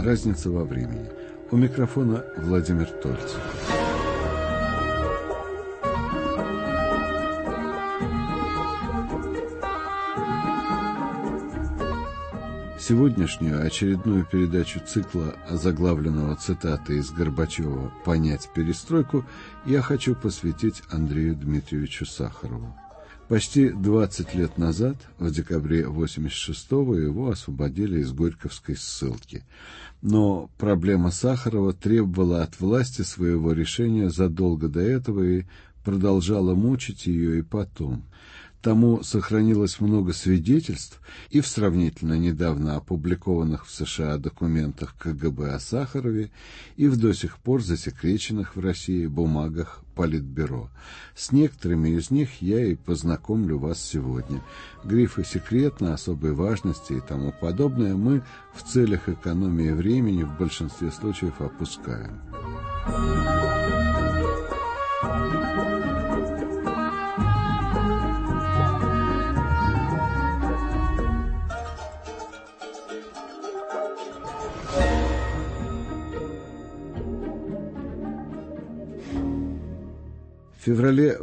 Разница во времени. У микрофона Владимир Тольцев. Сегодняшнюю очередную передачу цикла, озаглавленного цитатой из Горбачева «Понять перестройку», я хочу посвятить Андрею Дмитриевичу Сахарову. Почти 20 лет назад, в декабре 1986-го, его освободили из Горьковской ссылки. Но проблема Сахарова требовала от власти своего решения задолго до этого и продолжала мучить ее и потом. Тому сохранилось много свидетельств и в сравнительно недавно опубликованных в США документах КГБ о Сахарове, и в до сих пор засекреченных в России бумагах Политбюро. С некоторыми из них я и познакомлю вас сегодня. Грифы «секретно», «особой важности» и тому подобное мы в целях экономии времени в большинстве случаев опускаем. В феврале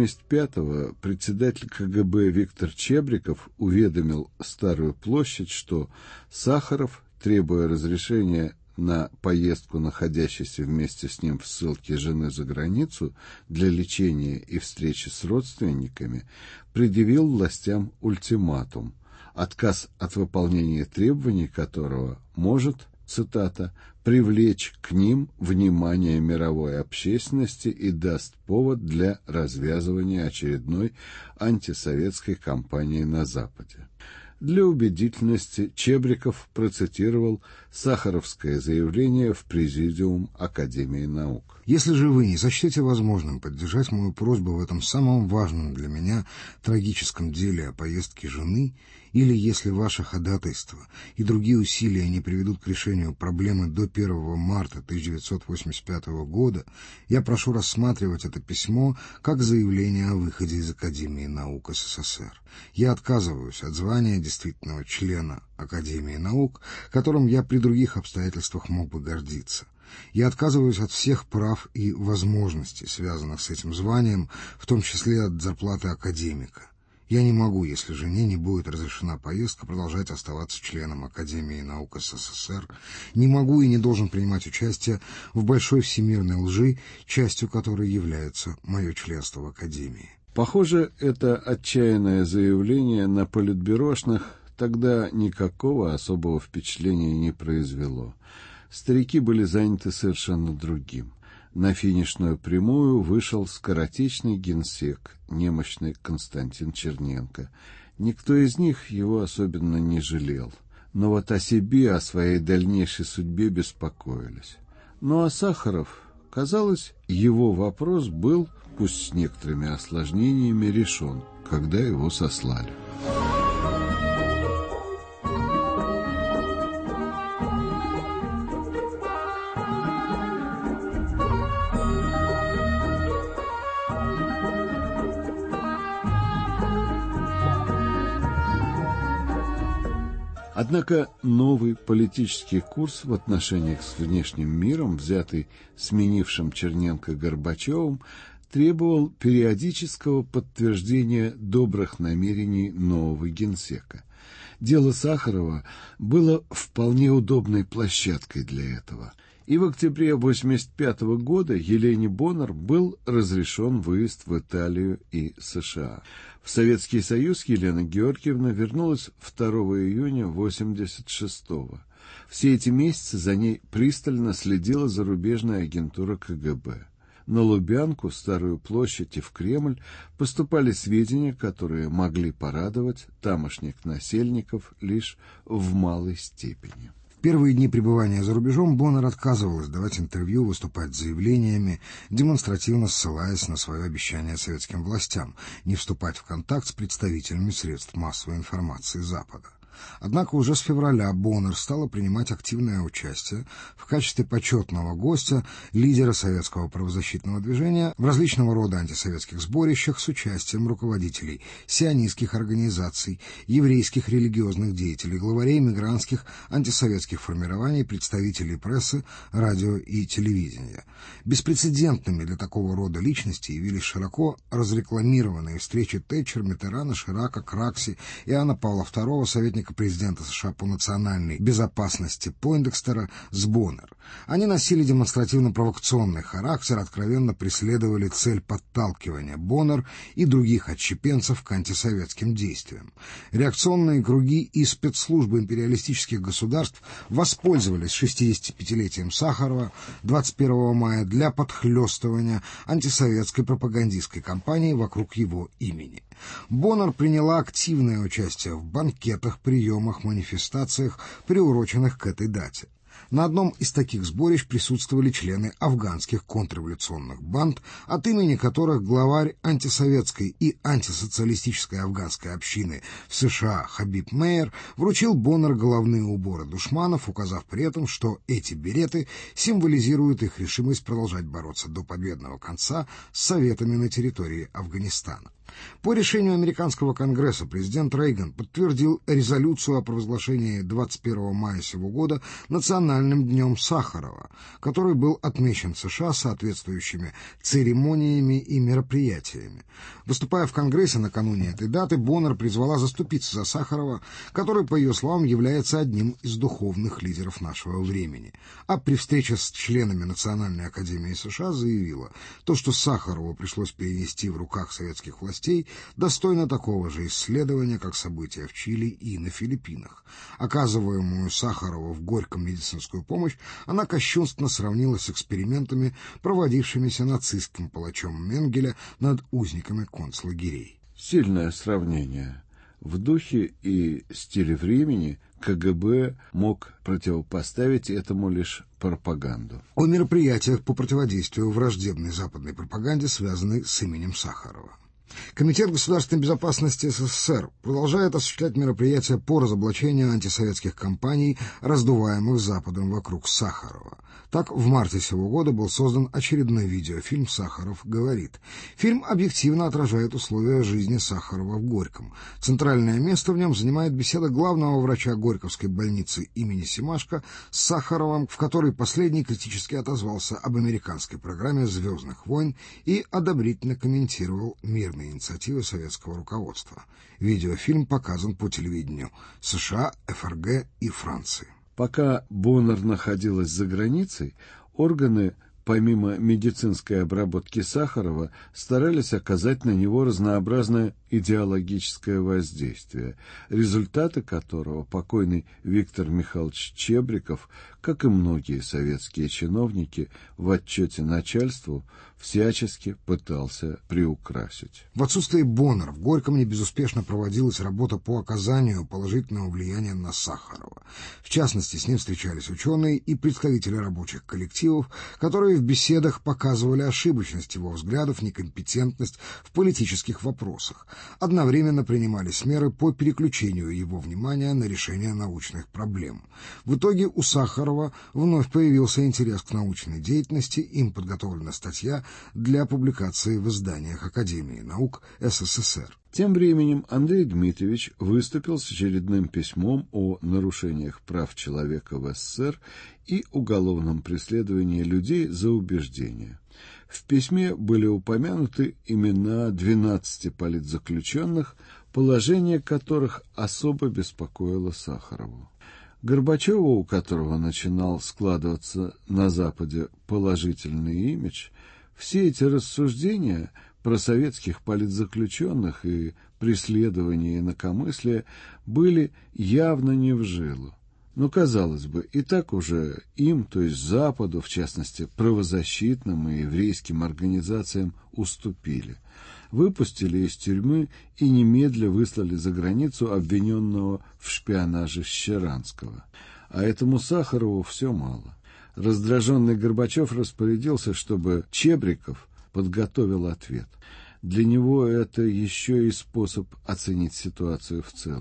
1985-го председатель КГБ Виктор Чебриков уведомил Старую площадь, что Сахаров, требуя разрешения на поездку находящейся вместе с ним в ссылке жены за границу для лечения и встречи с родственниками, предъявил властям ультиматум, отказ от выполнения требований которого может, цитата, «привлечь к ним внимание мировой общественности и даст повод для развязывания очередной антисоветской кампании на Западе». Для убедительности Чебриков процитировал сахаровское заявление в Президиум Академии наук. «Если же вы не сочтете возможным поддержать мою просьбу в этом самом важном для меня трагическом деле о поездке жены, или если ваше ходатайство и другие усилия не приведут к решению проблемы до 1 марта 1985 года, я прошу рассматривать это письмо как заявление о выходе из Академии наук СССР. Я отказываюсь от звания действительного члена Академии наук, которым я при других обстоятельствах мог бы гордиться. Я отказываюсь от всех прав и возможностей, связанных с этим званием, в том числе от зарплаты академика. Я не могу, если жене не будет разрешена поездка, продолжать оставаться членом Академии наук СССР, не могу и не должен принимать участие в большой всемирной лжи, частью которой является мое членство в Академии». Похоже, это отчаянное заявление на политбюрошных тогда никакого особого впечатления не произвело. Старики были заняты совершенно другим. На финишную прямую вышел скоротечный генсек, немощный Константин Черненко. Никто из них его особенно не жалел. Но вот о себе, о своей дальнейшей судьбе беспокоились. Ну а Сахаров, казалось, его вопрос был, пусть с некоторыми осложнениями, решен, когда его сослали. Однако новый политический курс в отношениях с внешним миром, взятый сменившим Черненко Горбачевым, требовал периодического подтверждения добрых намерений нового генсека. Дело Сахарова было вполне удобной площадкой для этого. И в октябре 1985 года Елене Боннер был разрешен выезд в Италию и США. В Советский Союз Елена Георгиевна вернулась 2 июня 1986-го. Все эти месяцы за ней пристально следила зарубежная агентура КГБ. На Лубянку, Старую площадь и в Кремль поступали сведения, которые могли порадовать тамошних насельников лишь в малой степени. В первые дни пребывания за рубежом Боннер отказывалась давать интервью, выступать с заявлениями, демонстративно ссылаясь на свое обещание советским властям не вступать в контакт с представителями средств массовой информации Запада. Однако уже с февраля Боннер стала принимать активное участие в качестве почетного гостя лидера советского правозащитного движения в различного рода антисоветских сборищах с участием руководителей сионистских организаций, еврейских религиозных деятелей, главарей мигрантских антисоветских формирований, представителей прессы, радио и телевидения. Беспрецедентными для такого рода личностей явились широко разрекламированные встречи Тэтчер, Миттерана, Ширака, Кракси, Иоанна Павла II, советника президента США по национальной безопасности Пойндекстера, с Боннер. Они носили демонстративно-провокационный характер, откровенно преследовали цель подталкивания Боннер и других отщепенцев к антисоветским действиям. Реакционные круги и спецслужбы империалистических государств воспользовались 65-летием Сахарова 21 мая для подхлёстывания антисоветской пропагандистской кампании вокруг его имени. Боннер приняла активное участие в банкетах, приемах, манифестациях, приуроченных к этой дате. На одном из таких сборищ присутствовали члены афганских контрреволюционных банд, от имени которых главарь антисоветской и антисоциалистической афганской общины в США Хабиб Мейер вручил Боннер головные уборы душманов, указав при этом, что эти береты символизируют их решимость продолжать бороться до победного конца с советами на территории Афганистана. По решению американского Конгресса президент Рейган подтвердил резолюцию о провозглашении 21 мая сего года Национальным днем Сахарова, который был отмечен в США соответствующими церемониями и мероприятиями. Выступая в Конгрессе накануне этой даты, Боннер призвала заступиться за Сахарова, который, по ее словам, является одним из духовных лидеров нашего времени. А при встрече с членами Национальной академии США заявила, то, что Сахарову пришлось перенести в руках советских властей, достойно такого же исследования, как события в Чили и на Филиппинах. Оказываемую Сахарову в Горьком медицинскую помощь она кощунственно сравнила с экспериментами, проводившимися нацистским палачом Менгеля над узниками концлагерей. Сильное сравнение. В духе и стиле времени КГБ мог противопоставить этому лишь пропаганду. О мероприятиях по противодействию враждебной западной пропаганде, связанной с именем Сахарова. Комитет государственной безопасности СССР продолжает осуществлять мероприятия по разоблачению антисоветских кампаний, раздуваемых Западом вокруг Сахарова. Так, в марте сего года был создан очередной видеофильм «Сахаров говорит». Фильм объективно отражает условия жизни Сахарова в Горьком. Центральное место в нем занимает беседа главного врача Горьковской больницы имени Семашко с Сахаровым, в которой последний критически отозвался об американской программе «Звездных войн» и одобрительно комментировал мирные инициативы советского руководства. Видеофильм показан по телевидению США, ФРГ и Франции. Пока Боннер находилась за границей, органы, помимо медицинской обработки Сахарова, старались оказать на него разнообразное идеологическое воздействие, результаты которого покойный Виктор Михайлович Чебриков, как и многие советские чиновники, в отчете начальству всячески пытался приукрасить. В отсутствие Боннер в Горьком не безуспешно проводилась работа по оказанию положительного влияния на Сахарова. В частности, с ним встречались ученые и представители рабочих коллективов, которые в беседах показывали ошибочность его взглядов, некомпетентность в политических вопросах. Одновременно принимались меры по переключению его внимания на решение научных проблем. В итоге у Сахарова вновь появился интерес к научной деятельности, им подготовлена статья для публикации в изданиях Академии наук СССР. Тем временем Андрей Дмитриевич выступил с очередным письмом о нарушениях прав человека в СССР и уголовном преследовании людей за убеждения. В письме были упомянуты имена 12 политзаключенных, положение которых особо беспокоило Сахарову. Горбачеву, у которого начинал складываться на Западе положительный имидж, все эти рассуждения про советских политзаключенных и преследование инакомыслия были явно не в жилу. Но, казалось бы, и так уже им, то есть Западу, в частности, правозащитным и еврейским организациям, уступили. Выпустили из тюрьмы и немедля выслали за границу обвиненного в шпионаже Щеранского. А этому Сахарову все мало. Раздраженный Горбачев распорядился, чтобы Чебриков подготовил ответ. Для него это еще и способ оценить ситуацию в целом.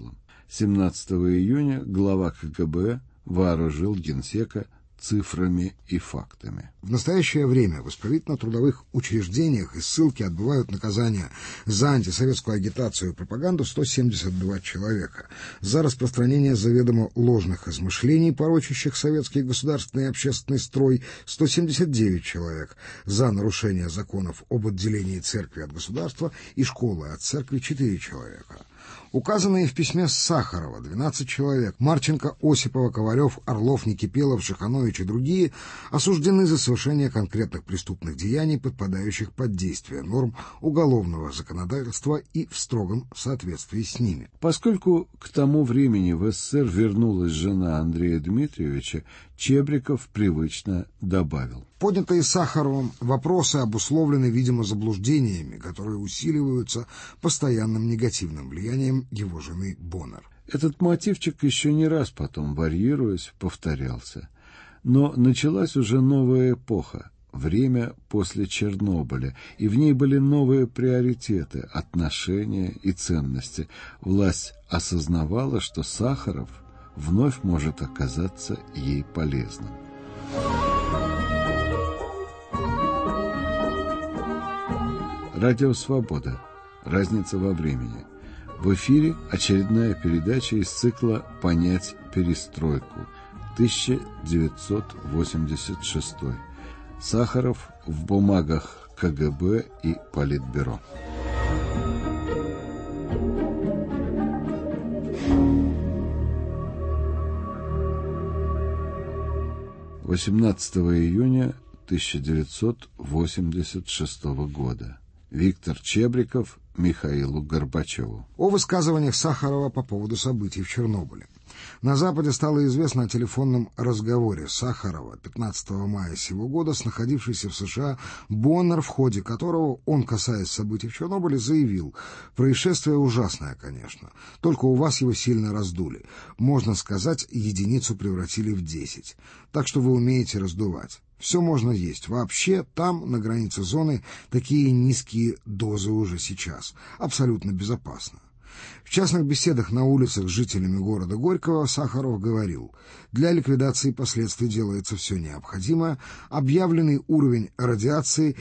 17 июня глава КГБ вооружил генсека цифрами и фактами. В настоящее время в исправительно-трудовых учреждениях и ссылки отбывают наказания за антисоветскую агитацию и пропаганду 172 человека, за распространение заведомо ложных измышлений, порочащих советский государственный и общественный строй 179 человек, за нарушение законов об отделении церкви от государства и школы от церкви 4 человека. Указанные в письме Сахарова 12 человек, Марченко, Осипова, Ковалев, Орлов, Никипелов, Шиханович и другие, осуждены за совершение конкретных преступных деяний, подпадающих под действие норм уголовного законодательства и в строгом соответствии с ними. Поскольку к тому времени в СССР вернулась жена Андрея Дмитриевича, Чебриков привычно добавил: Поднятые Сахаровым вопросы обусловлены, видимо, заблуждениями, которые усиливаются постоянным негативным влиянием его жены Боннер. Этот мотивчик еще не раз потом, варьируясь, повторялся. Но началась уже новая эпоха, время после Чернобыля, и в ней были новые приоритеты, отношения и ценности. Власть осознавала, что Сахаров вновь может оказаться ей полезным. Радио «Свобода. Разница во времени». В эфире очередная передача из цикла «Понять перестройку», 1986. Сахаров в бумагах КГБ и Политбюро. — 18 июня 1986 года. Виктор Чебриков Михаилу Горбачеву. О высказываниях Сахарова по поводу событий в Чернобыле. На Западе стало известно о телефонном разговоре Сахарова 15 мая сего года с находившейся в США Боннер, в ходе которого он, касаясь событий в Чернобыле, заявил: «Происшествие ужасное, конечно, только у вас его сильно раздули. Можно сказать, единицу превратили в 10. Так что вы умеете раздувать. Все можно есть. Вообще, там, на границе зоны, такие низкие дозы уже сейчас. Абсолютно безопасно». В частных беседах на улицах с жителями города Горького Сахаров говорил: «Для ликвидации последствий делается все необходимое. Объявленный уровень радиации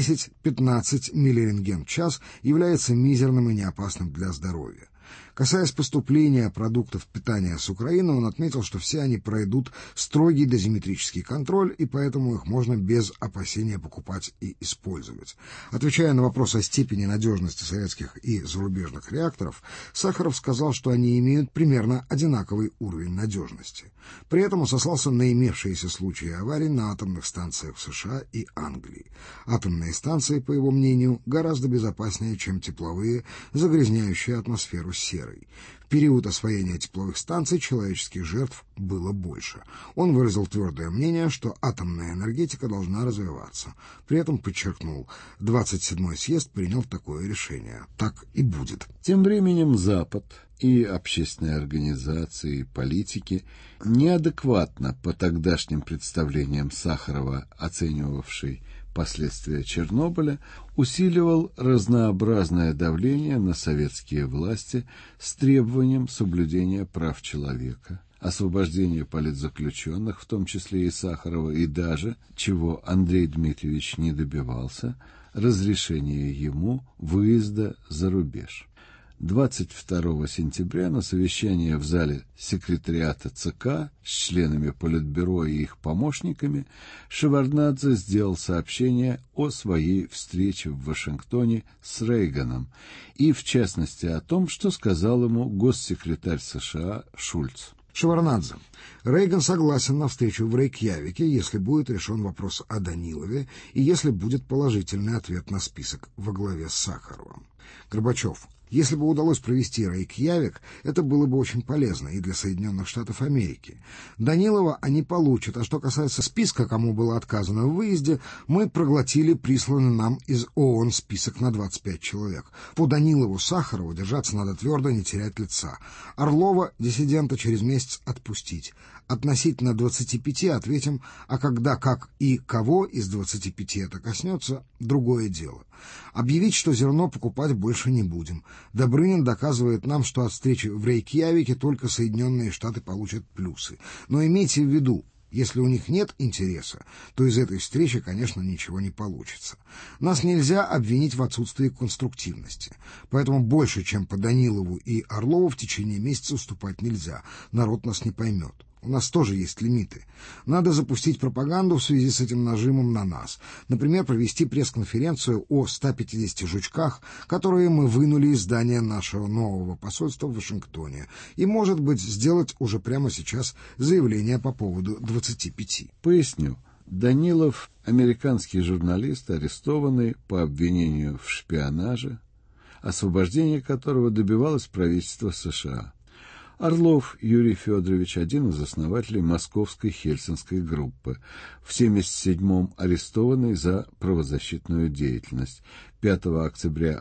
10-15 миллирентген в час является мизерным и неопасным для здоровья». Касаясь поступления продуктов питания с Украины, он отметил, что все они пройдут строгий дозиметрический контроль, и поэтому их можно без опасения покупать и использовать. Отвечая на вопрос о степени надежности советских и зарубежных реакторов, Сахаров сказал, что они имеют примерно одинаковый уровень надежности. При этом он сослался на имевшиеся случаи аварий на атомных станциях в США и Англии. Атомные станции, по его мнению, гораздо безопаснее, чем тепловые, загрязняющие атмосферу серой. В период освоения тепловых станций человеческих жертв было больше. Он выразил твердое мнение, что атомная энергетика должна развиваться. При этом подчеркнул: 27-й съезд принял такое решение. Так и будет. Тем временем Запад и общественные организации, и политики, неадекватно по тогдашним представлениям Сахарова, оценивавший последствия Чернобыля, усиливал разнообразное давление на советские власти с требованием соблюдения прав человека, освобождения политзаключенных, в том числе и Сахарова, и даже, чего Андрей Дмитриевич не добивался, разрешения ему выезда за рубеж. 22 сентября на совещании в зале секретариата ЦК с членами Политбюро и их помощниками Шеварднадзе сделал сообщение о своей встрече в Вашингтоне с Рейганом и, в частности, о том, что сказал ему госсекретарь США Шульц. Шеварднадзе. Рейган согласен на встречу в Рейкьявике, если будет решен вопрос о Данилове и если будет положительный ответ на список во главе с Сахаровым. Горбачев. Если бы удалось провести Рейкьявик, это было бы очень полезно и для Соединенных Штатов Америки. Данилова они получат, а что касается списка, кому было отказано в выезде, мы проглотили присланный нам из ООН список на 25 человек. По Данилову, Сахарову держаться надо твердо, не терять лица. Орлова, диссидента, через месяц отпустить. Относительно 25 ответим, а когда, как и кого из 25 это коснется, другое дело. Объявить, что зерно покупать больше не будем. Добрынин доказывает нам, что от встречи в Рейкьявике только Соединенные Штаты получат плюсы. Но имейте в виду, если у них нет интереса, то из этой встречи, конечно, ничего не получится. Нас нельзя обвинить в отсутствии конструктивности. Поэтому больше, чем по Данилову и Орлову, в течение месяца уступать нельзя. Народ нас не поймет. У нас тоже есть лимиты. Надо запустить пропаганду в связи с этим нажимом на нас. Например, провести пресс-конференцию о 150 жучках, которые мы вынули из здания нашего нового посольства в Вашингтоне. И, может быть, сделать уже прямо сейчас заявление по поводу 25. Поясню. Данилов — американский журналист, арестованный по обвинению в шпионаже, освобождение которого добивалось правительство США. Орлов Юрий Федорович, один из основателей Московской Хельсинской группы, в 1977-м арестованный за правозащитную деятельность. 5 октября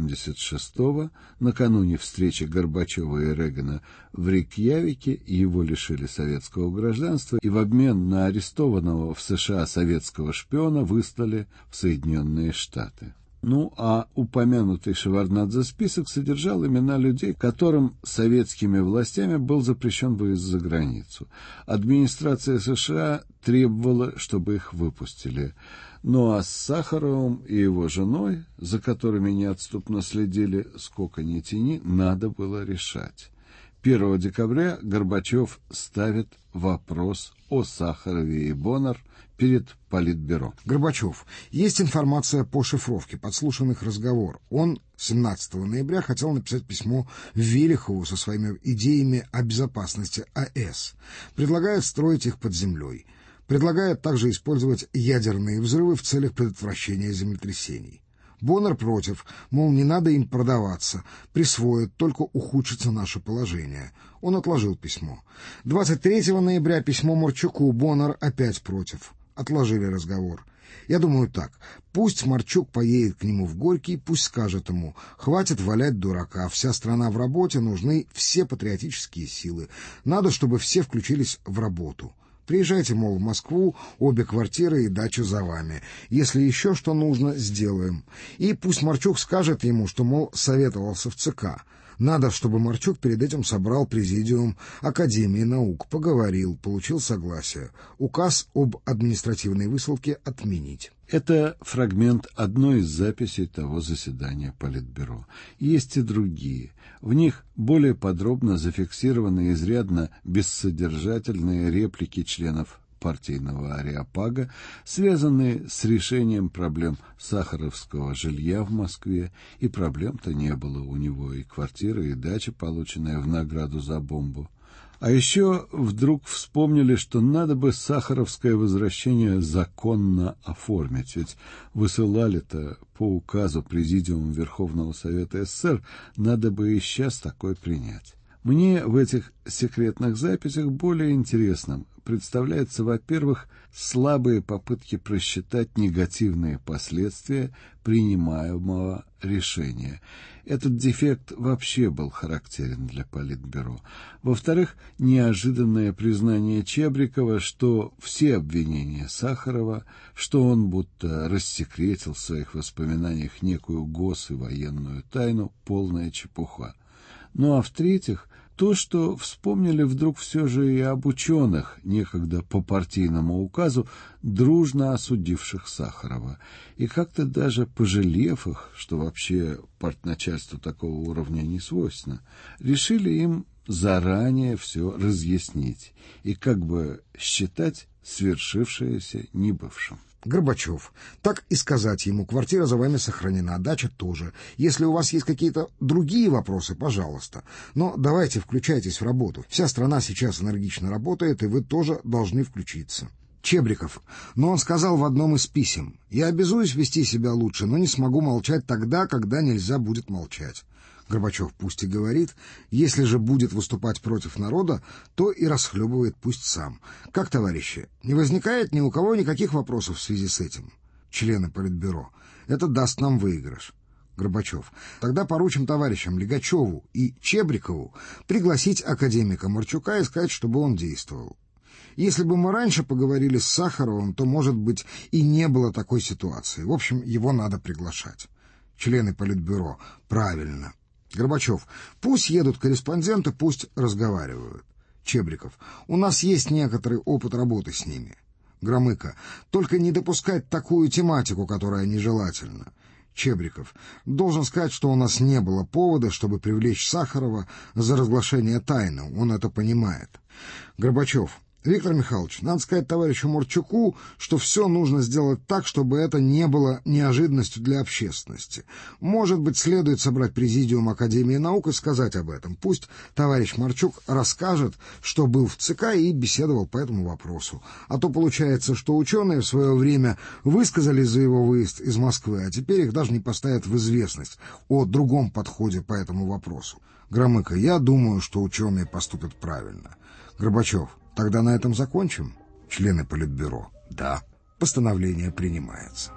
1986-го, накануне встречи Горбачева и Рейгана в Рейкьявике, его лишили советского гражданства и в обмен на арестованного в США советского шпиона выслали в Соединенные Штаты. Ну, а упомянутый Шеварднадзе список содержал имена людей, которым советскими властями был запрещен выезд за границу. Администрация США требовала, чтобы их выпустили. Ну, а с Сахаровым и его женой, за которыми неотступно следили, сколько ни тяни, надо было решать. 1 декабря Горбачев ставит вопрос о Сахарове и Боннер перед Политбюро. Горбачев. Есть информация по шифровке подслушанных разговор. Он 17 ноября хотел написать письмо Велихову со своими идеями о безопасности АЭС. Предлагает строить их под землей. Предлагает также использовать ядерные взрывы в целях предотвращения землетрясений. Боннер против, мол, не надо им продаваться, присвоят, только ухудшится наше положение. Он отложил письмо. 23 ноября письмо Марчуку, Боннер опять против. Отложили разговор. Я думаю так, пусть Марчук поедет к нему в Горький, пусть скажет ему, хватит валять дурака, вся страна в работе, нужны все патриотические силы, надо, чтобы все включились в работу. Приезжайте, мол, в Москву, обе квартиры и дача за вами. Если еще что нужно, сделаем. И пусть Марчук скажет ему, что, мол, советовался в ЦК. Надо, чтобы Марчук перед этим собрал президиум Академии наук, поговорил, получил согласие. Указ об административной высылке отменить. Это фрагмент одной из записей того заседания Политбюро. Есть и другие. В них более подробно зафиксированы изрядно бессодержательные реплики членов партийного ареопага, связанные с решением проблем сахаровского жилья в Москве, и проблем-то не было у него, и квартира, и дача, полученная в награду за бомбу. А еще вдруг вспомнили, что надо бы сахаровское возвращение законно оформить, ведь высылали-то по указу Президиума Верховного Совета СССР, надо бы и сейчас такое принять. Мне в этих секретных записях более интересным представляется, во-первых, слабые попытки просчитать негативные последствия принимаемого решения. Этот дефект вообще был характерен для Политбюро. Во-вторых, неожиданное признание Чебрикова, что все обвинения Сахарова, что он будто рассекретил в своих воспоминаниях некую гос- и военную тайну, полная чепуха. Ну а в-третьих, то, что вспомнили вдруг все же и об ученых, некогда по партийному указу, дружно осудивших Сахарова, и как-то даже пожалев их, что вообще партначальству такого уровня не свойственно, решили им заранее все разъяснить и как бы считать свершившееся небывшим. Горбачев. Так и сказать ему, квартира за вами сохранена, дача тоже. Если у вас есть какие-то другие вопросы, пожалуйста. Но давайте включайтесь в работу. Вся страна сейчас энергично работает, и вы тоже должны включиться. Чебриков. Но он сказал в одном из писем: «Я обязуюсь вести себя лучше, но не смогу молчать тогда, когда нельзя будет молчать». Горбачев пусть и говорит, если же будет выступать против народа, то и расхлебывает пусть сам. Как, товарищи, не возникает ни у кого никаких вопросов в связи с этим? Члены Политбюро. Это даст нам выигрыш. Горбачев. Тогда поручим товарищам Лигачеву и Чебрикову пригласить академика Марчука и сказать, чтобы он действовал. Если бы мы раньше поговорили с Сахаровым, то, может быть, и не было такой ситуации. В общем, его надо приглашать. Члены Политбюро. Правильно. Горбачев. Пусть едут корреспонденты, пусть разговаривают. Чебриков. У нас есть некоторый опыт работы с ними. Громыко. Только не допускать такую тематику, которая нежелательна. Чебриков. Должен сказать, что у нас не было повода, чтобы привлечь Сахарова за разглашение тайны. Он это понимает. Горбачев. Виктор Михайлович, надо сказать товарищу Мурчуку, что все нужно сделать так, чтобы это не было неожиданностью для общественности. Может быть, следует собрать президиум Академии наук и сказать об этом. Пусть товарищ Марчук расскажет, что был в ЦК и беседовал по этому вопросу. А то получается, что ученые в свое время высказались за его выезд из Москвы, а теперь их даже не поставят в известность о другом подходе по этому вопросу. Громыко, я думаю, что ученые поступят правильно. Горбачев. Тогда на этом закончим? Члены Политбюро. Да. Постановление принимается.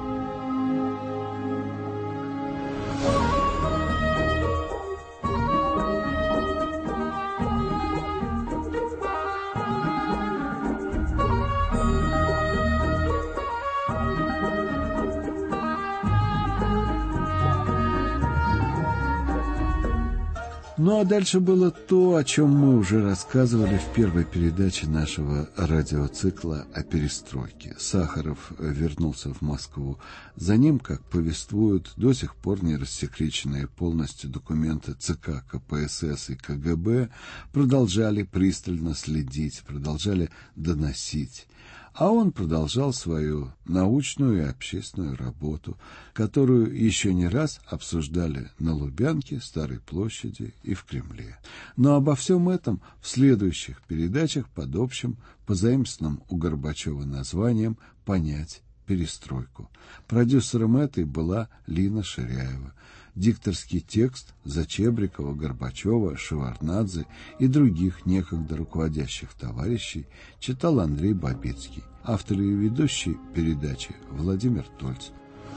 Ну а дальше было то, о чем мы уже рассказывали в первой передаче нашего радиоцикла о перестройке. Сахаров вернулся в Москву. За ним, как повествуют, до сих пор не рассекреченные полностью документы ЦК КПСС и КГБ продолжали пристально следить, продолжали доносить. А он продолжал свою научную и общественную работу, которую еще не раз обсуждали на Лубянке, Старой площади и в Кремле. Но обо всем этом в следующих передачах под общим, позаимствованным у Горбачева названием «Понять перестройку». Продюсером этой была Лина Ширяева. Дикторский текст за Чебрикова, Горбачева, Шеварднадзе и других некогда руководящих товарищей читал Андрей Бабицкий. Автор и ведущий передачи Владимир Тольц.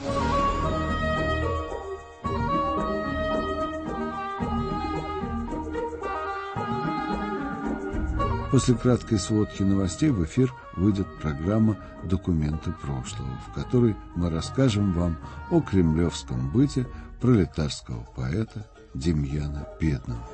После краткой сводки новостей в эфир выйдет программа «Документы прошлого», в которой мы расскажем вам о кремлевском быте пролетарского поэта Демьяна Бедного.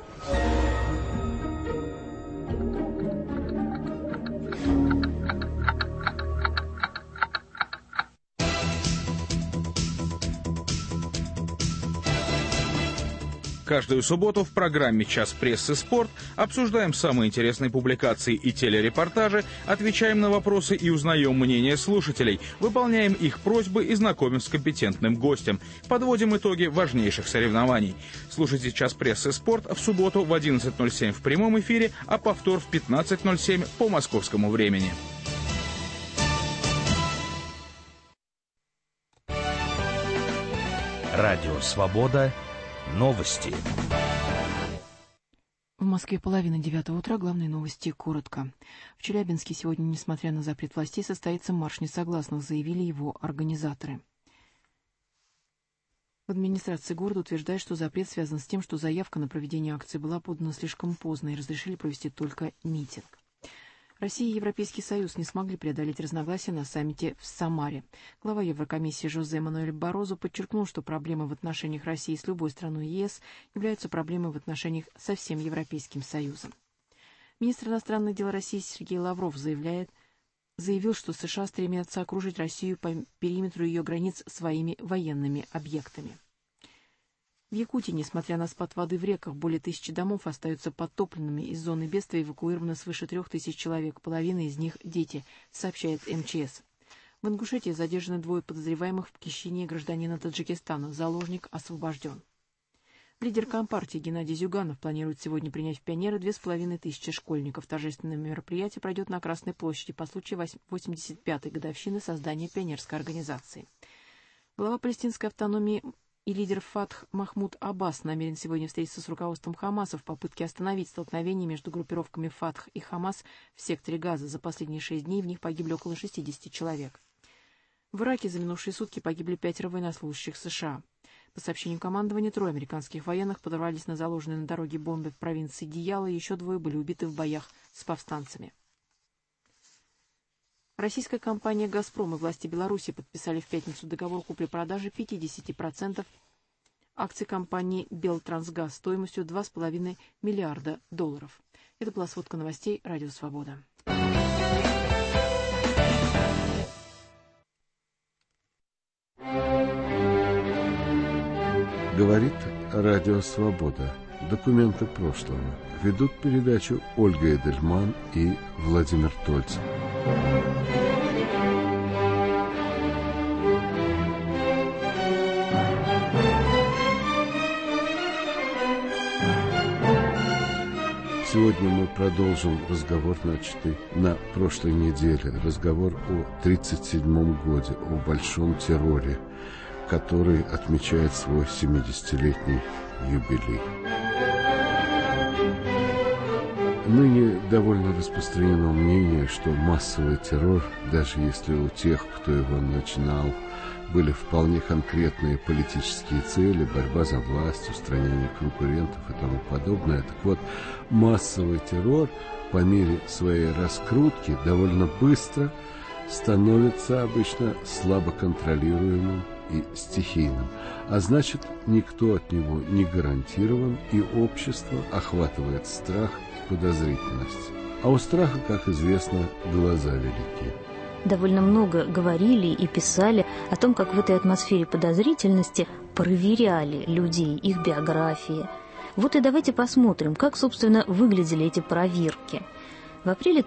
Каждую субботу в программе «Час прессы. Спорт» обсуждаем самые интересные публикации и телерепортажи, отвечаем на вопросы и узнаем мнение слушателей, выполняем их просьбы и знакомим с компетентным гостем, подводим итоги важнейших соревнований. Слушайте «Час прессы. Спорт» в субботу в 11:07 в прямом эфире, а повтор в 15:07 по московскому времени. Радио «Свобода». Новости. В Москве 8:30 утра. Главные новости коротко. В Челябинске сегодня, несмотря на запрет властей, состоится марш несогласных, заявили его организаторы. В администрации города утверждают, что запрет связан с тем, что заявка на проведение акции была подана слишком поздно и разрешили провести только митинг. Россия и Европейский Союз не смогли преодолеть разногласия на саммите в Самаре. Глава Еврокомиссии Жозе Мануэль Баррозу подчеркнул, что проблемы в отношениях России с любой страной ЕС являются проблемой в отношениях со всем Европейским Союзом. Министр иностранных дел России Сергей Лавров заявил, что США стремятся окружить Россию по периметру ее границ своими военными объектами. В Якутии, несмотря на спад воды в реках, более 1000 домов остаются подтопленными. Из зоны бедствия эвакуировано свыше 3000 человек, половина из них – дети, сообщает МЧС. В Ингушетии задержаны 2 подозреваемых в похищении гражданина Таджикистана. Заложник освобожден. Лидер Компартии Геннадий Зюганов планирует сегодня принять в пионеры 2500 школьников. Торжественное мероприятие пройдет на Красной площади по случаю 85-й годовщины создания пионерской организации. Глава палестинской автономии и лидер Фатх Махмуд Аббас намерен сегодня встретиться с руководством Хамаса в попытке остановить столкновение между группировками Фатх и Хамас в секторе Газа. За последние 6 дней в них погибли около 60 человек. В Ираке за минувшие сутки погибли 5 военнослужащих США. По сообщению командования, 3 американских военных подорвались на заложенной на дороге бомбе в провинции Дияла, и еще 2 были убиты в боях с повстанцами. Российская компания «Газпром» и власти Беларуси подписали в пятницу договор купли-продажи 50% акций компании «Белтрансгаз» стоимостью $2,5 миллиарда. Это была сводка новостей «Радио Свобода». Говорит Радио Свобода. Документы прошлого. Ведут передачу Ольга Эдельман и Владимир Тольцев. Сегодня мы продолжим разговор, начатый на прошлой неделе. Разговор о 1937 годе, о Большом терроре, который отмечает свой 70-летний юбилей. Ныне довольно распространено мнение, что массовый террор, даже если у тех, кто его начинал, были вполне конкретные политические цели, борьба за власть, устранение конкурентов и тому подобное. Так вот, массовый террор по мере своей раскрутки довольно быстро становится обычно слабо контролируемым и стихийным, а значит, никто от него не гарантирован, и общество охватывает страх и подозрительность. А у страха, как известно, глаза велики. Довольно много говорили и писали о том, как в этой атмосфере подозрительности проверяли людей, их биографии. Вот и давайте посмотрим, как, собственно, выглядели эти проверки. В апреле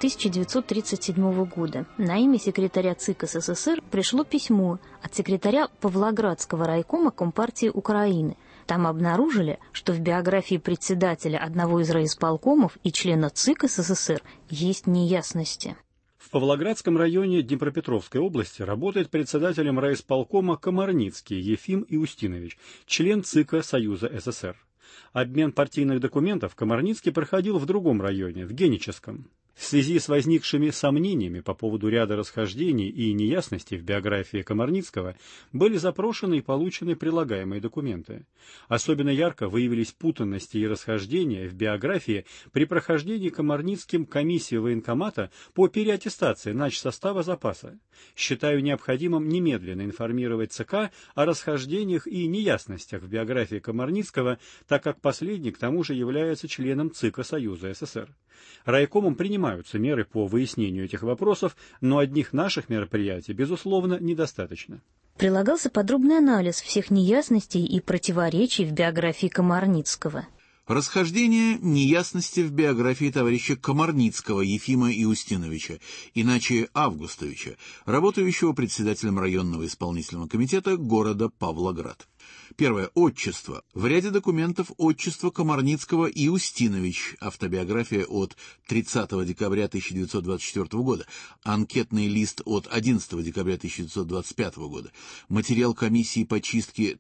1937 года на имя секретаря ЦИК СССР пришло письмо от секретаря Павлоградского райкома Компартии Украины. Там обнаружили, что в биографии председателя одного из райисполкомов и члена ЦИК СССР есть неясности. В Павлоградском районе Днепропетровской области работает председателем райисполкома Комарницкий Ефим Иустинович, член ЦИКа Союза СССР. Обмен партийных документов Комарницкий проходил в другом районе, в Геническом. В связи с возникшими сомнениями по поводу ряда расхождений и неясностей в биографии Комарницкого были запрошены и получены прилагаемые документы. Особенно ярко выявились путанности и расхождения в биографии при прохождении Комарницким комиссии военкомата по переаттестации начсостава запаса. Считаю необходимым немедленно информировать ЦК о расхождениях и неясностях в биографии Комарницкого, так как последний к тому же является членом ЦИКа Союза СССР. Райкомом принимаются меры по выяснению этих вопросов, но одних наших мероприятий, безусловно, недостаточно. Прилагался подробный анализ всех неясностей и противоречий в биографии Комарницкого. Расхождение, неясности в биографии товарища Комарницкого Ефима Иустиновича, иначе Августовича, работающего председателем районного исполнительного комитета города Павлоград. Первое. Отчество. В ряде документов отчество Комарницкого Иустинович, автобиография от 30 декабря 1924 года, анкетный лист от 11 декабря 1925 года, материал комиссии по чистке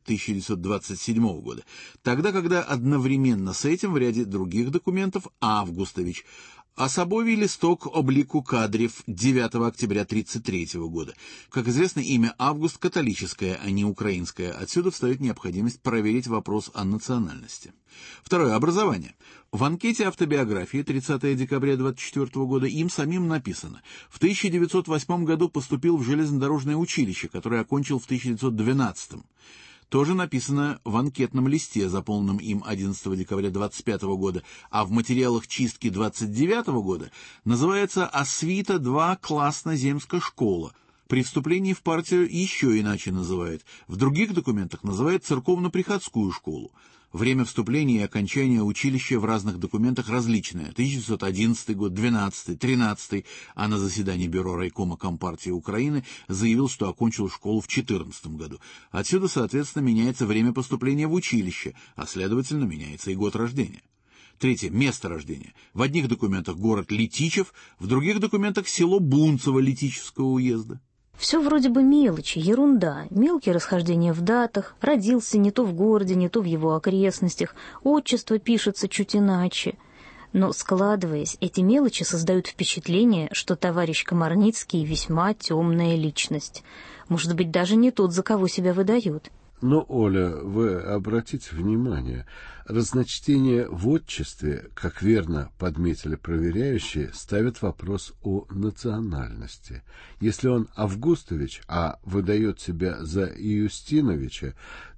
1927 года, тогда, когда одновременно с этим в ряде других документов Августович, особовий листок облику кадрев 9 октября 1933 года. Как известно, имя Август католическое, а не украинское. Отсюда встает необходимость проверить вопрос о национальности. Второе. Образование. В анкете автобиографии 30 декабря 1924 года им самим написано: в 1908 году поступил в железнодорожное училище, которое окончил в 1912. Тоже написано в анкетном листе, заполненном им 11 декабря 1925 года, а в материалах чистки 1929 года называется «Освита-2 классно земская школа». При вступлении в партию еще иначе называют. В других документах называют церковно-приходскую школу. Время вступления и окончания училища в разных документах различное. 1911 год, 12, 13, а на заседании Бюро райкома Компартии Украины заявил, что окончил школу в 14 году. Отсюда, соответственно, меняется время поступления в училище, а следовательно, меняется и год рождения. Третье. Место рождения. В одних документах город Летичев, в других документах село Бунцево Летичевского уезда. Все вроде бы мелочи, ерунда, мелкие расхождения в датах, родился не то в городе, не то в его окрестностях, отчество пишется чуть иначе. Но, складываясь, эти мелочи создают впечатление, что товарищ Комарницкий весьма темная личность. Может быть, даже не тот, за кого себя выдает. Но, Оля, вы обратите внимание, разночтение в отчестве, как верно подметили проверяющие, ставит вопрос о национальности. Если он Августович, а выдает себя за Иустиновича,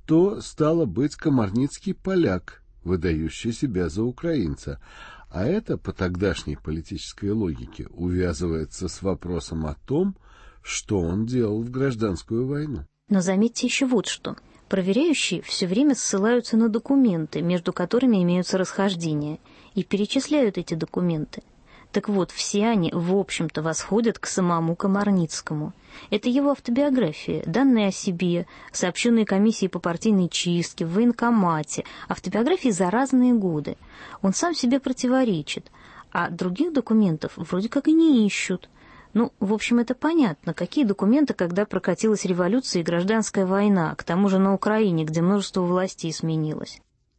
то, стало быть, Комарницкий поляк, выдающий себя за украинца. А это, по тогдашней политической логике, увязывается с вопросом о том, что он делал в гражданскую войну. Но заметьте еще вот что. Проверяющие все время ссылаются на документы, между которыми имеются расхождения, и перечисляют эти документы. Так вот, все они, в общем-то, восходят к самому Комарницкому. Это его автобиография, данные о себе, сообщенные комиссией по партийной чистке, в военкомате, автобиографии за разные годы. Он сам себе противоречит, а других документов вроде как и не ищут. Ну, в общем, это понятно. Какие документы, когда прокатилась революция и гражданская война, к тому же на Украине, где множество властей сменилось.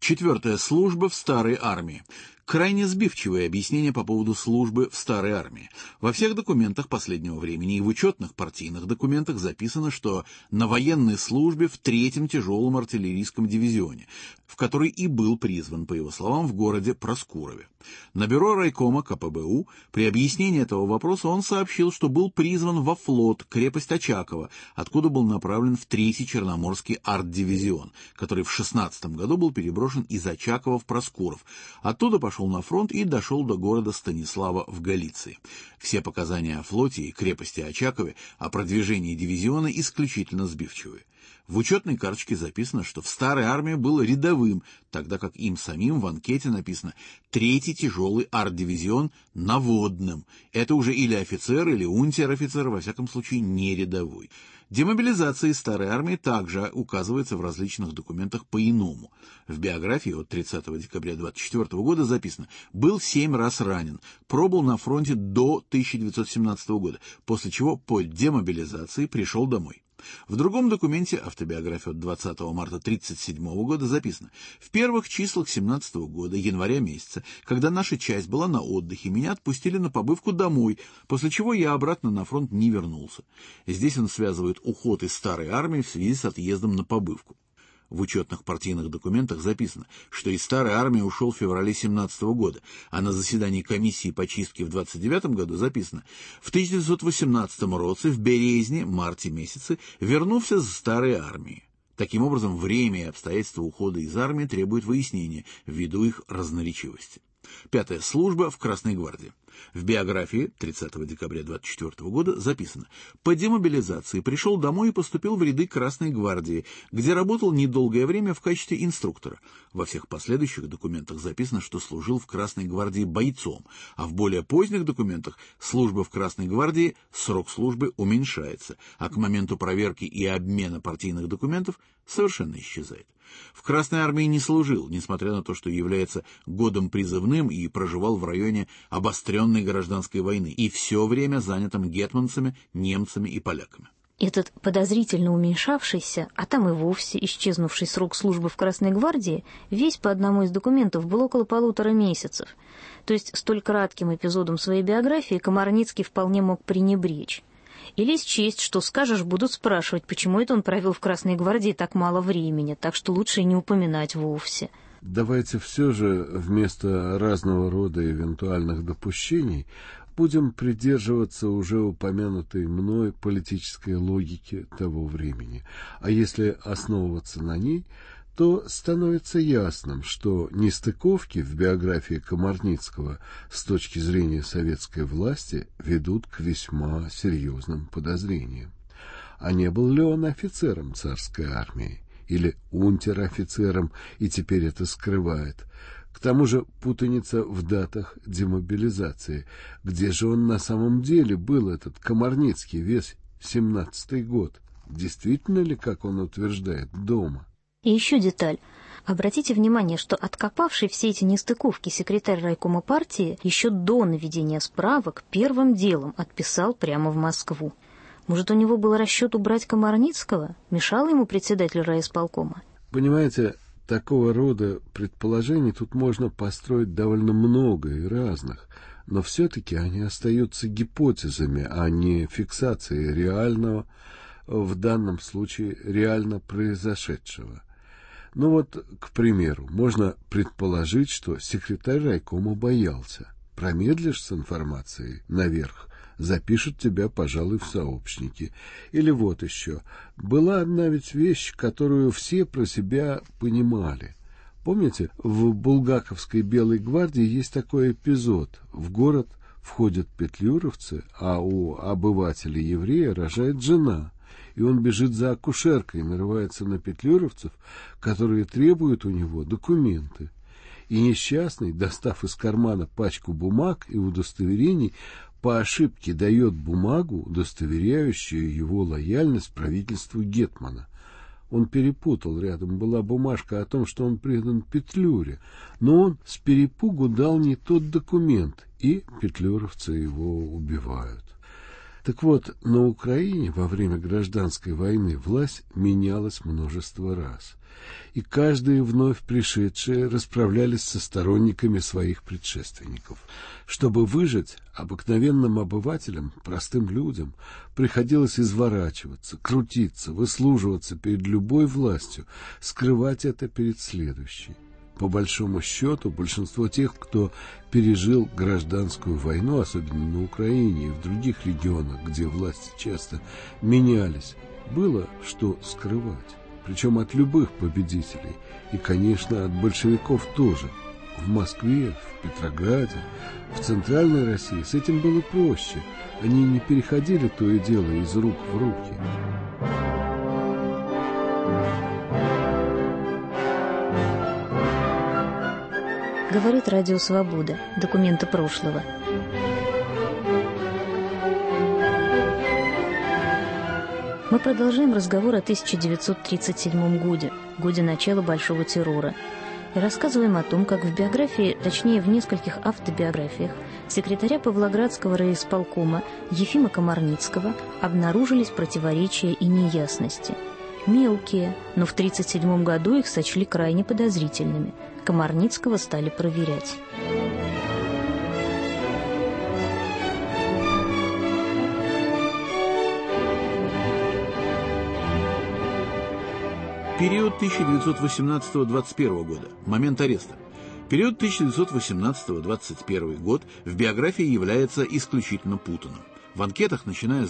4. Служба в старой армии. Крайне сбивчивое объяснение по поводу службы в старой армии. Во всех документах последнего времени и в учетных партийных документах записано, что на военной службе в 3-м тяжелом артиллерийском дивизионе, в который и был призван, по его словам, в городе Проскурове. На бюро райкома КПБУ при объяснении этого вопроса он сообщил, что был призван во флот, крепость Очаково, откуда был направлен в 3-й Черноморский арт-дивизион, который в 16 году был переброшен из Очакова в Проскуров. Оттуда пошел на фронт и дошел до города Станислава в Галиции. Все показания о флоте и крепости Очакове, о продвижении дивизиона исключительно сбивчивые. В учетной карточке записано, что в старой армии был рядовым, тогда как им самим в анкете написано 3-й тяжелый арт-дивизион наводным. Это уже или офицер, или унтер-офицер, во всяком случае не рядовой. Демобилизация из старой армии также указывается в различных документах по-иному. В биографии от 30 декабря 1924 года записано: «Был 7 раз ранен, пробыл на фронте до 1917 года, после чего по демобилизации пришел домой». В другом документе, автобиографии от 20 марта 1937 года, записано: «В первых числах 17 года, января месяца, когда наша часть была на отдыхе, меня отпустили на побывку домой, после чего я обратно на фронт не вернулся». Здесь он связывает уход из старой армии в связи с отъездом на побывку. В учетных партийных документах записано, что из старой армии ушел в феврале 17 года, а на заседании комиссии по чистке в 29 году записано: в 1918 роце в Березне, марте месяце, вернулся с старой армии. Таким образом, время и обстоятельства ухода из армии требуют выяснения ввиду их разноречивости. 5. Служба в Красной гвардии. В биографии 30 декабря 1924 года записано: по демобилизации пришел домой и поступил в ряды Красной гвардии, где работал недолгое время в качестве инструктора. Во всех последующих документах записано, что служил в Красной гвардии бойцом, а в более поздних документах служба в Красной гвардии, срок службы уменьшается, а к моменту проверки и обмена партийных документов совершенно исчезает. В Красной армии не служил, несмотря на то, что является годом призывным и проживал в районе обостренной гражданской войны, и все время занятым гетманцами, немцами и поляками. Этот подозрительно уменьшавшийся, а там и вовсе исчезнувший срок службы в Красной гвардии весь по одному из документов был около 1,5 месяцев. То есть столь кратким эпизодом своей биографии Комарницкий вполне мог пренебречь. Или счесть, что скажешь, будут спрашивать, почему это он провел в Красной гвардии так мало времени, так что лучше и не упоминать вовсе. Давайте все же вместо разного рода эвентуальных допущений будем придерживаться уже упомянутой мной политической логики того времени. А если основываться на ней, то становится ясным, что нестыковки в биографии Комарницкого с точки зрения советской власти ведут к весьма серьезным подозрениям. А не был ли он офицером царской армии или унтер-офицером, и теперь это скрывает? К тому же путаница в датах демобилизации. Где же он на самом деле был, этот Комарницкий, весь 17-й год? Действительно ли, как он утверждает, дома? И еще деталь. Обратите внимание, что откопавший все эти нестыковки секретарь райкома партии еще до наведения справок первым делом отписал прямо в Москву. Может, у него был расчет убрать Комарницкого? Мешал ему председатель райисполкома? Понимаете, такого рода предположений тут можно построить довольно много и разных, но все-таки они остаются гипотезами, а не фиксацией реального, в данном случае реально произошедшего. Ну вот, к примеру, можно предположить, что секретарь райкома боялся. Промедлишь с информацией наверх, запишут тебя, пожалуй, в сообщники. Или вот еще. Была одна ведь вещь, которую все про себя понимали. Помните, в булгаковской Белой гвардии есть такой эпизод. В город входят петлюровцы, а у обывателя-еврея рожает жена. И он бежит за акушеркой, нарывается на петлюровцев, которые требуют у него документы. И несчастный, достав из кармана пачку бумаг и удостоверений, по ошибке дает бумагу, удостоверяющую его лояльность правительству гетмана. Он перепутал, рядом была бумажка о том, что он предан Петлюре, но он с перепугу дал не тот документ, и петлюровцы его убивают. Так вот, на Украине во время гражданской войны власть менялась множество раз, и каждые вновь пришедшие расправлялись со сторонниками своих предшественников. Чтобы выжить, обыкновенным обывателям, простым людям, приходилось изворачиваться, крутиться, выслуживаться перед любой властью, скрывать это перед следующей. По большому счету, большинство тех, кто пережил гражданскую войну, особенно на Украине и в других регионах, где власти часто менялись, было что скрывать. Причем от любых победителей. И, конечно, от большевиков тоже. В Москве, в Петрограде, в Центральной России с этим было проще. Они не переходили то и дело из рук в руки. Говорит Радио Свобода. Документы прошлого. Мы продолжаем разговор о 1937 годе начала Большого террора, и рассказываем о том, как в биографии, точнее в нескольких автобиографиях, секретаря Павлоградского райисполкома Ефима Комарницкого обнаружились противоречия и неясности. Мелкие, но в 1937 году их сочли крайне подозрительными. Комарницкого стали проверять. Период 1918-21 года. Момент ареста. Период 1918-21 год в биографии является исключительно путанным. В анкетах, начиная с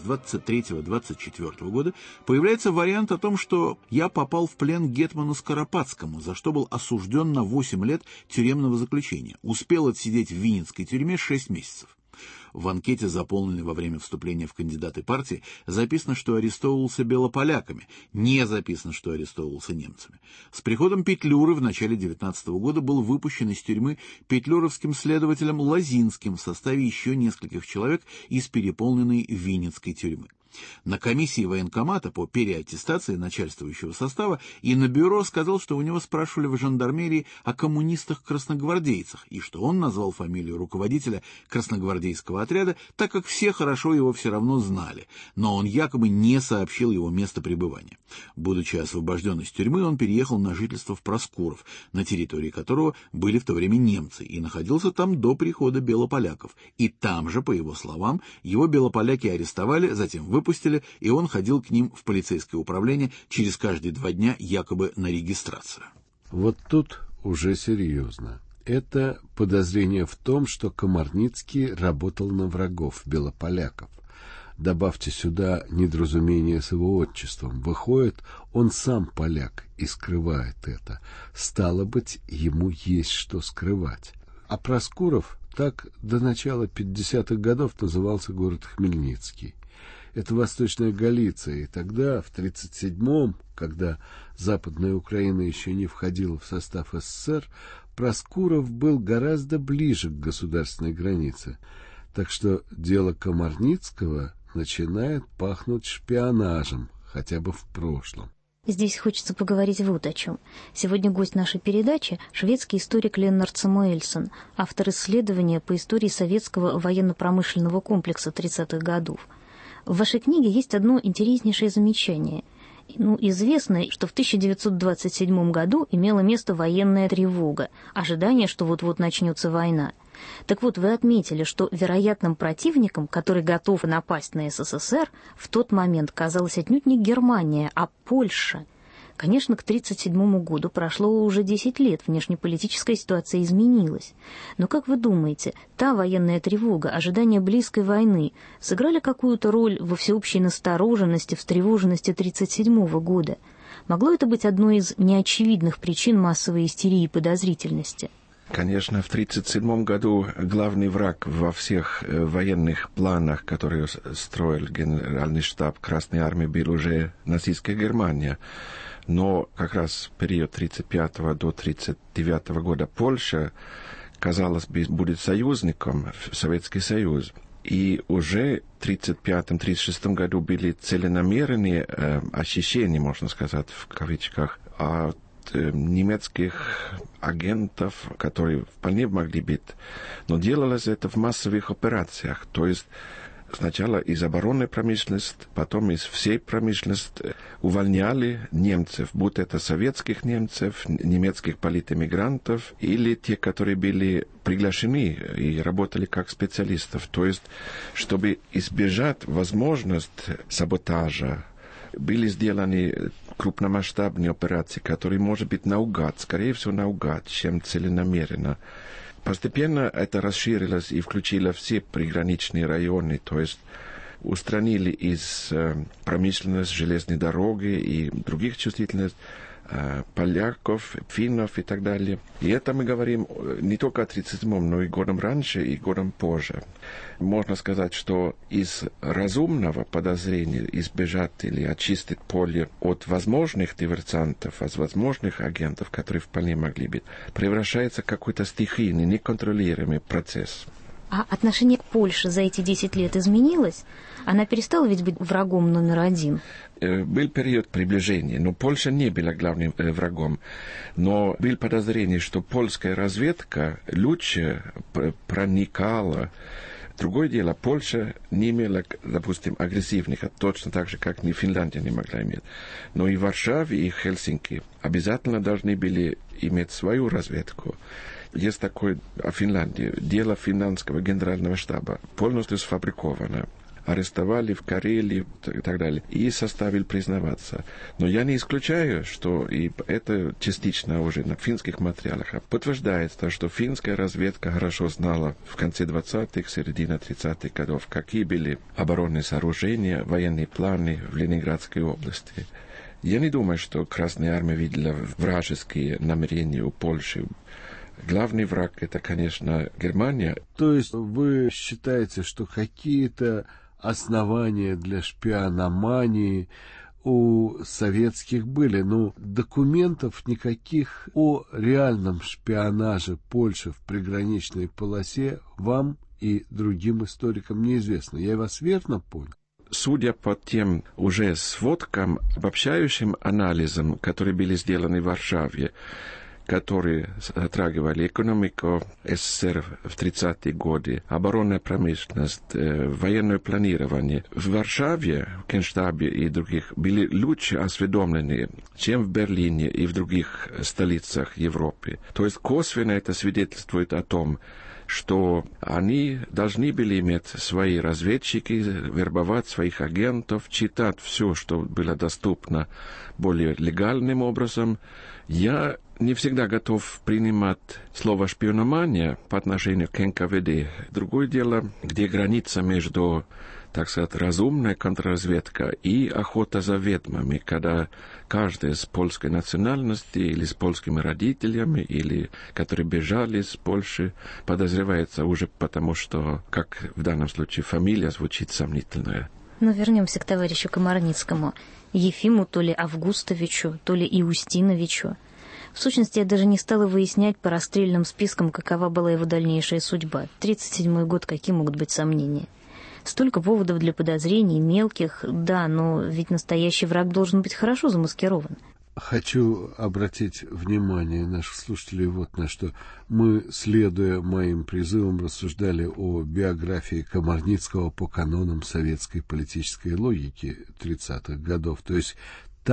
23-24 года, появляется вариант о том, что я попал в плен к гетману Скоропадскому, за что был осужден на 8 лет тюремного заключения. Успел отсидеть в Винницкой тюрьме 6 месяцев. В анкете, заполненной во время вступления в кандидаты партии, записано, что арестовывался белополяками, не записано, что арестовывался немцами. С приходом Петлюры в начале 19 года был выпущен из тюрьмы петлюровским следователем Лозинским в составе еще нескольких человек из переполненной Винницкой тюрьмы. На комиссии военкомата по переаттестации начальствующего состава и на бюро сказал, что у него спрашивали в жандармерии о коммунистах-красногвардейцах, и что он назвал фамилию руководителя красногвардейского отряда, так как все хорошо его все равно знали, но он якобы не сообщил его место пребывания. Будучи освобожден из тюрьмы, он переехал на жительство в Проскуров, на территории которого были в то время немцы, и находился там до прихода белополяков. И там же, по его словам, его белополяки арестовали, затем выпустили, и он ходил к ним в полицейское управление через каждые 2 дня якобы на регистрацию. Вот тут уже серьезно. Это подозрение в том, что Комарницкий работал на врагов белополяков. Добавьте сюда недоразумение с его отчеством. Выходит, он сам поляк и скрывает это. Стало быть, ему есть что скрывать. А Проскуров так до начала 50-х годов назывался город Хмельницкий. Это Восточная Галиция, и тогда, в 1937-м, когда Западная Украина еще не входила в состав СССР, Проскуров был гораздо ближе к государственной границе. Так что дело Комарницкого начинает пахнуть шпионажем, хотя бы в прошлом. Здесь хочется поговорить вот о чем. Сегодня гость нашей передачи – шведский историк Леннард Самуэльсон, автор исследования по истории советского военно-промышленного комплекса 30-х годов. В вашей книге есть одно интереснейшее замечание. Известно, что в 1927 году имела место военная тревога, ожидание, что вот-вот начнется война. Так вот, вы отметили, что вероятным противником, который готов напасть на СССР, в тот момент казалась отнюдь не Германия, а Польша. Конечно, к 1937 году прошло уже 10 лет, внешнеполитическая ситуация изменилась. Но как вы думаете, та военная тревога, ожидание близкой войны сыграли какую-то роль во всеобщей настороженности, встревоженности 1937 года? Могло это быть одной из неочевидных причин массовой истерии и подозрительности? Конечно, в 1937 году главный враг во всех военных планах, которые строил генеральный штаб Красной Армии, был уже нацистская Германия. Но как раз в период 1935 до 1939 года Польша, казалось бы, будет союзником в Советский Союз. И уже в 1935-1936 году были целенамеренные ощущения, можно сказать, в кавычках, от немецких агентов, которые вполне могли быть. Но делалось это в массовых операциях, то есть сначала из оборонной промышленности, потом из всей промышленности увольняли немцев, будь это советских немцев, немецких политэмигрантов или те, которые были приглашены и работали как специалистов. То есть, чтобы избежать возможности саботажа, были сделаны крупномасштабные операции, которые, может быть, наугад, скорее всего, наугад, чем целенамеренно. Постепенно это расширилось и включило все приграничные районы, то есть устранили из промышленности, железной дороги и других чувствительных поляков, финнов и так далее. И это мы говорим не только о 1937-м, но и годом раньше, и годом позже. Можно сказать, что из разумного подозрения избежать или очистить поле от возможных диверсантов, от возможных агентов, которые вполне могли быть, превращается в какой-то стихийный, неконтролируемый процесс. А отношение к Польше за эти 10 лет изменилось? Она перестала ведь быть врагом номер один? Был период приближения, но Польша не была главным врагом. Но было подозрение, что польская разведка лучше проникала. Другое дело, Польша не имела, допустим, агрессивных, точно так же, как ни Финляндия не могла иметь. Но и в Варшаве, и Хельсинки обязательно должны были иметь свою разведку. Есть такое о Финляндии. Дело финляндского генерального штаба полностью сфабриковано. Арестовали в Карелии и так далее. И составили признаваться. Но я не исключаю, что и это частично уже на финских материалах подтверждается, что финская разведка хорошо знала в конце 20-х, середине 30-х годов, какие были оборонные сооружения, военные планы в Ленинградской области. Я не думаю, что Красная Армия видела вражеские намерения у Польши. Главный враг — это, конечно, Германия. То есть вы считаете, что какие-то основания для шпиономании у советских были, но документов никаких о реальном шпионаже Польши в приграничной полосе вам и другим историкам неизвестно. Я вас верно понял? Судя по тем уже сводкам, обобщающим анализам, которые были сделаны в Варшаве, которые затрагивали экономику СССР в 30-е годы, оборонную промышленность, военное планирование. В Варшаве, в Генштабе и других были лучше осведомлены, чем в Берлине и в других столицах Европы. То есть косвенно это свидетельствует о том, что они должны были иметь свои разведчики, вербовать своих агентов, читать все, что было доступно более легальным образом. Я не всегда готов принимать слово «шпиономания» по отношению к НКВД. Другое дело, где граница между, так сказать, разумной контрразведкой и охота за ведьмами, когда каждый с польской национальности или с польскими родителями, или которые бежали из Польши, подозревается уже потому, что, как в данном случае, фамилия звучит сомнительная. Но вернемся к товарищу Комарницкому, Ефиму то ли Августовичу, то ли Иустиновичу. В сущности, я даже не стала выяснять по расстрельным спискам, какова была его дальнейшая судьба. 1937 год, какие могут быть сомнения? Столько поводов для подозрений, мелких, да, но ведь настоящий враг должен быть хорошо замаскирован. Хочу обратить внимание наших слушателей вот на что. Мы, следуя моим призывам, рассуждали о биографии Комарницкого по канонам советской политической логики 30-х годов. То есть так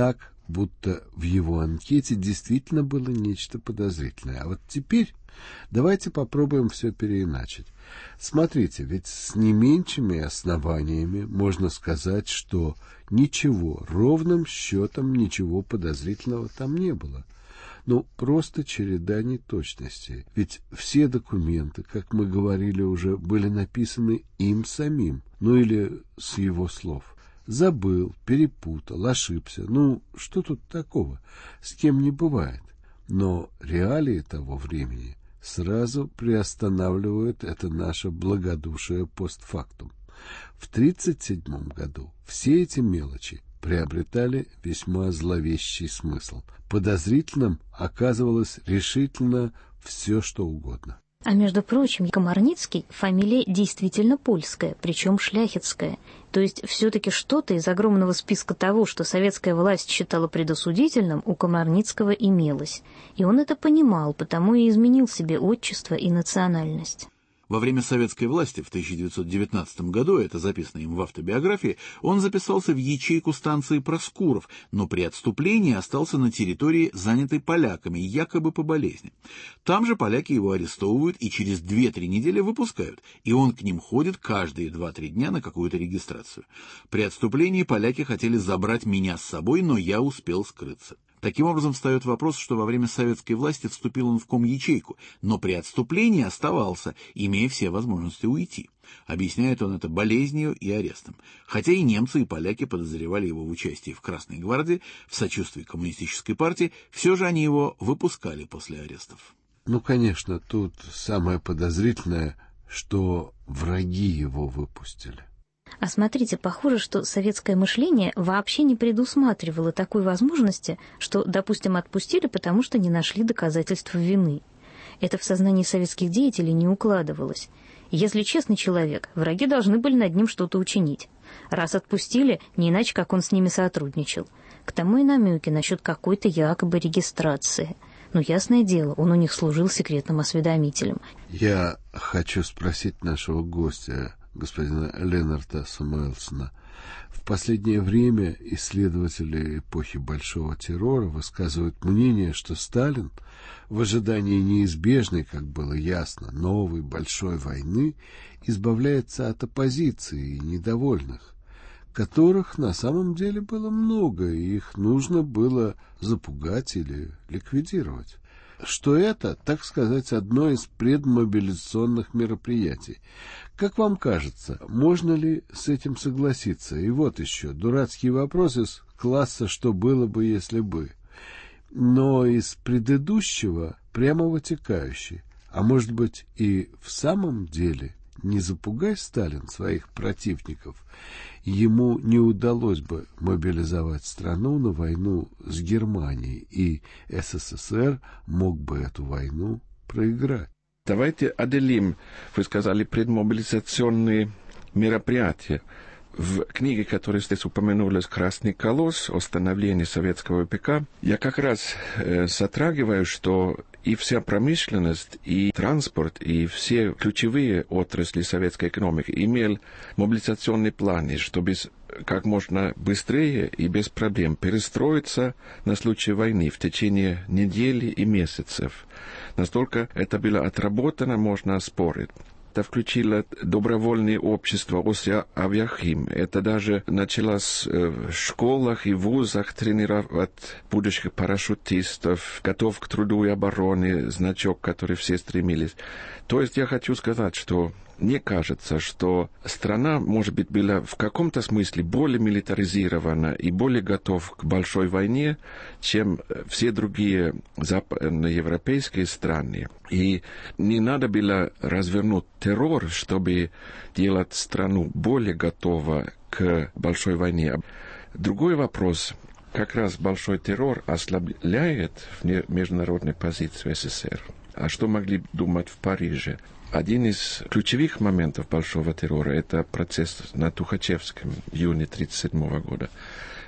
будто в его анкете действительно было нечто подозрительное. А вот теперь давайте попробуем все переиначить. Смотрите, ведь с не меньшими основаниями можно сказать, что ничего, ровным счетом ничего подозрительного там не было. Ну, просто череда неточностей. Ведь все документы, как мы говорили уже, были написаны им самим, ну или с его слов. Забыл, перепутал, ошибся. Ну, что тут такого? С кем не бывает. Но реалии того времени сразу приостанавливают это наше благодушие постфактум. В 1937 году все эти мелочи приобретали весьма зловещий смысл. Подозрительным оказывалось решительно все, что угодно. А между прочим, Комарницкий — фамилия действительно польская, причем шляхетская. То есть все-таки что-то из огромного списка того, что советская власть считала предосудительным, у Комарницкого имелось. И он это понимал, потому и изменил себе отчество и национальность. Во время советской власти в 1919 году, это записано им в автобиографии, он записался в ячейку станции Проскуров, но при отступлении остался на территории, занятой поляками, якобы по болезни. Там же поляки его арестовывают и через 2-3 недели выпускают, и он к ним ходит каждые 2-3 дня на какую-то регистрацию. При отступлении поляки хотели забрать меня с собой, но я успел скрыться. Таким образом, встает вопрос, что во время советской власти вступил он в комячейку, но при отступлении оставался, имея все возможности уйти. Объясняет он это болезнью и арестом. Хотя и немцы, и поляки подозревали его в участии в Красной гвардии, в сочувствии коммунистической партии, все же они его выпускали после арестов. Ну, конечно, тут самое подозрительное, что враги его выпустили. А смотрите, похоже, что советское мышление вообще не предусматривало такой возможности, что, допустим, отпустили, потому что не нашли доказательств вины. Это в сознании советских деятелей не укладывалось. Если честный человек, враги должны были над ним что-то учинить. Раз отпустили, не иначе, как он с ними сотрудничал. К тому и намеки насчет какой-то якобы регистрации. Но ясное дело, он у них служил секретным осведомителем. Я хочу спросить нашего гостя, господина Ленарта Самуэльсона. В последнее время исследователи эпохи Большого террора высказывают мнение, что Сталин в ожидании неизбежной, как было ясно, новой большой войны избавляется от оппозиции и недовольных, которых на самом деле было много, и их нужно было запугать или ликвидировать. Что это, так сказать, одно из предмобилизационных мероприятий. Как вам кажется, можно ли с этим согласиться? И вот еще дурацкий вопрос из класса «что было бы, если бы?», но из предыдущего прямо вытекающий. А может быть и в самом деле не запугай Сталин своих противников, ему не удалось бы мобилизовать страну на войну с Германией, и СССР мог бы эту войну проиграть. Давайте отделим, вы сказали, предмобилизационные мероприятия. В книге, которую здесь упомянулась, «Красный колосс. О становлении советского ВПК», я как раз затрагиваю, что и вся промышленность, и транспорт, и все ключевые отрасли советской экономики имели мобилизационные планы, чтобы как можно быстрее и без проблем перестроиться на случай войны в течение недели и месяцев. Настолько это было отработано, можно спорить. Это включило добровольные общества ОСЯ «Авиахим». Это даже началось в школах и вузах тренировать будущих парашютистов, готов к труду и обороне, значок, который все стремились. То есть я хочу сказать, что мне кажется, что страна, может быть, была в каком-то смысле более милитаризирована и более готова к большой войне, чем все другие западноевропейские страны. И не надо было развернуть террор, чтобы делать страну более готову к большой войне. Другой вопрос. Как раз большой террор ослабляет международную позицию СССР. А что могли думать в Париже? Один из ключевых моментов большого террора – это процесс на Тухачевском в июне 1937 года.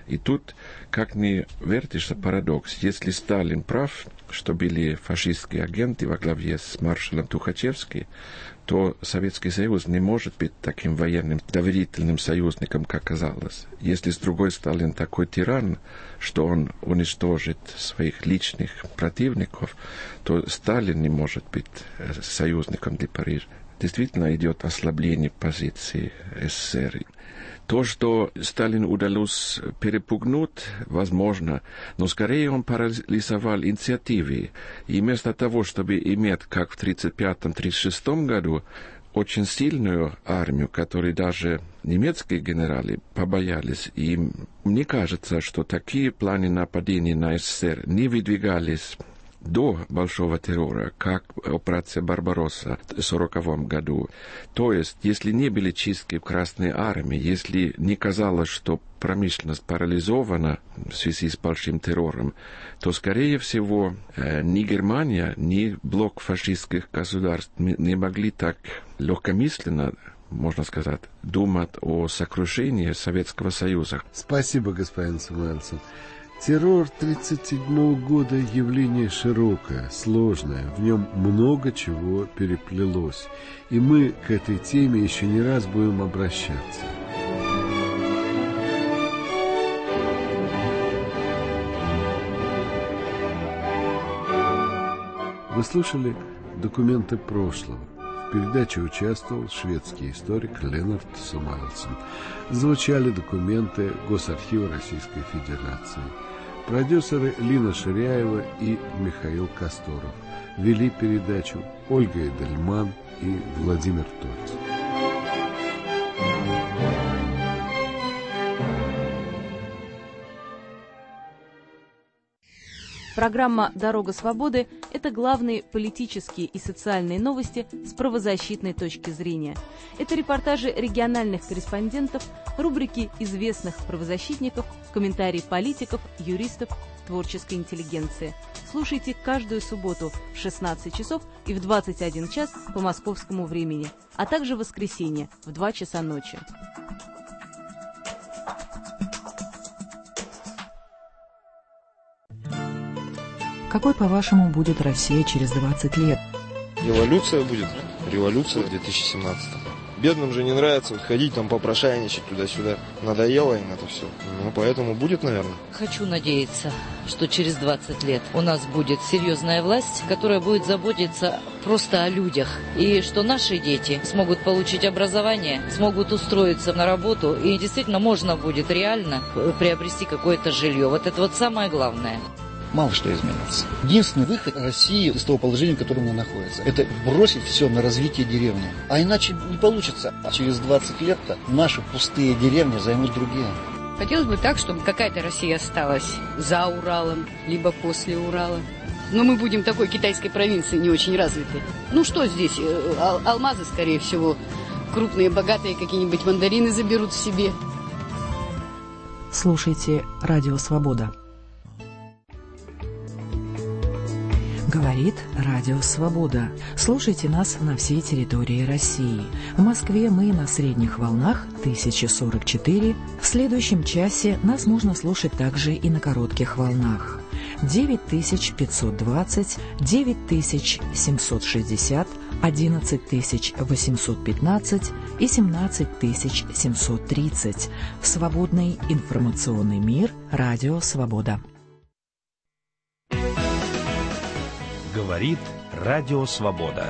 И тут, как ни вертишься, парадокс. Если Сталин прав, что были фашистские агенты во главе с маршалом Тухачевским, то Советский Союз не может быть таким военным доверительным союзником, как казалось. Если с другой стороны такой тиран, что он уничтожит своих личных противников, то Сталин не может быть союзником для Парижа. Действительно идет ослабление позиции СССР. То, что Сталину удалось перепугнуть, возможно, но скорее он парализовал инициативы. И вместо того, чтобы иметь, как в 1935-1936 году, очень сильную армию, которой даже немецкие генералы побоялись. И мне кажется, что такие планы нападения на СССР не выдвигались до Большого террора, как операция «Барбаросса» в 1940 году. То есть, если не были чистки в Красной армии, если не казалось, что промышленность парализована в связи с Большим террором, то, скорее всего, ни Германия, ни блок фашистских государств не могли так легкомысленно, можно сказать, думать о сокрушении Советского Союза. Спасибо, господин Самуэльсон. Террор 1937 года – явление широкое, сложное, в нем много чего переплелось, и мы к этой теме еще не раз будем обращаться. Вы слушали «Документы прошлого». В передаче участвовал шведский историк Ленард Самуэльсон. Звучали документы Госархива Российской Федерации. Продюсеры Лина Ширяева и Михаил Касторов. Вели передачу Ольга Эдельман и Владимир Тольц. Программа «Дорога свободы» – это главные политические и социальные новости с правозащитной точки зрения. Это репортажи региональных корреспондентов, рубрики известных правозащитников, комментарии политиков, юристов, творческой интеллигенции. Слушайте каждую субботу в 16 часов и в 21 час по московскому времени, а также в воскресенье в 2 часа ночи. Какой, по-вашему, будет Россия через 20 лет? Революция будет. Революция в 2017-м. Бедным же не нравится вот ходить там попрошайничать туда-сюда. Надоело им это все. Ну, поэтому будет, наверное. Хочу надеяться, что через 20 лет у нас будет серьезная власть, которая будет заботиться просто о людях. И что наши дети смогут получить образование, смогут устроиться на работу. И действительно можно будет реально приобрести какое-то жилье. Вот это вот самое главное. Мало что изменится. Единственный выход России из того положения, в котором она находится, это бросить все на развитие деревни. А иначе не получится. А через 20 лет-то наши пустые деревни займут другие. Хотелось бы так, чтобы какая-то Россия осталась за Уралом, либо после Урала. Но мы будем такой китайской провинции не очень развитой. Ну что здесь? Алмазы, скорее всего, крупные, богатые какие-нибудь мандарины заберут в себе. Слушайте «Радио Свобода». Говорит Радио Свобода. Слушайте нас на всей территории России. В Москве мы на средних волнах 1044. В следующем часе нас можно слушать также и на коротких волнах. 9520, 9760, 11815 и 17730. В свободный информационный мир Радио Свобода. Говорит Радио Свобода.